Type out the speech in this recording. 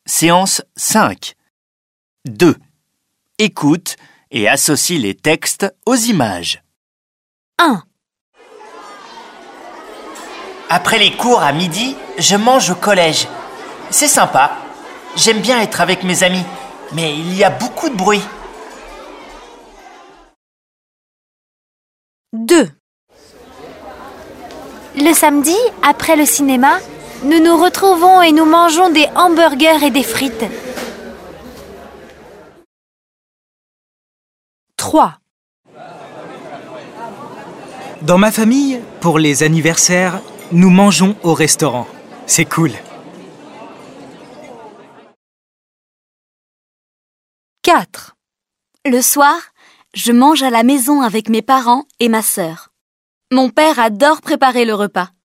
Séance 5. 2. Écoute et associe les textes aux images. 1. Après les cours à midi, je mange au collège. C'est sympa. J'aime bien être avec mes amis, mais il y a beaucoup de bruit. 2. Le samedi, après le cinéma, nous nous retrouvons et nous mangeons des hamburgers et des frites. 3. Dans ma famille, pour les anniversaires, nous mangeons au restaurant. C'est cool. 4. Le soir, je mange à la maison avec mes parents et ma sœur. Mon père adore préparer le repas.